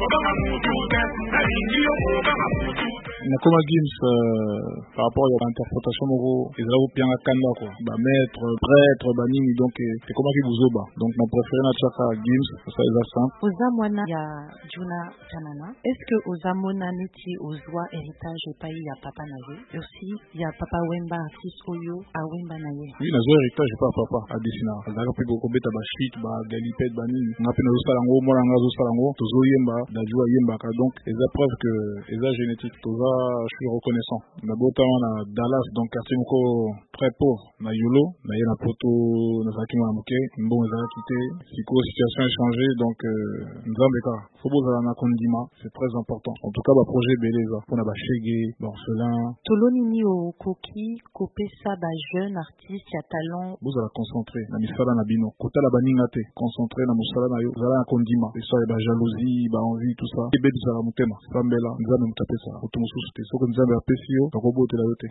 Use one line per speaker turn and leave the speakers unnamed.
Nakoma Gims par rapport à l'interprétation ils ont bien à Kanda quoi. Bah maître, prêtre, banini donc c'est comment qui vous oba. Donc mon préféré na chaka Gims ça les a simple.
Ozamwana ya Juna Kanana. Est-ce que Ozamona neti ozwa héritage pays ya papa naye? Aussi ya papa Wemba artiste oyo a Wemba naye.
Oui, na zo héritage pas papa a dessiner. Azaka pe beaucoup beta ba shit ba galipette banini. Na pe na zo salango mo na zo salango tozo yemba da joie yemba ka donc les preuves que les génétique toza je suis reconnaissant. Na bota na Dallas donc quartier moko très pauvre na Yolo na yena poto na zaki mo moké bon za quitté siko situation a changé donc nzambe ka faut boza na kondima c'est très important. En tout cas ba projet beleza pour na ba chege orphelin
toloni ni o koki kopesa ba jeune artiste ya talent
boza la concentré na misala na bino kota la baninga te concentré na musala na yo zala na kondima ça ba jalousie ba envie tout ça et be bizara mutema sambela nzambe mutapesa otomususu te soko nzambe apesi yo tokobotela yo te.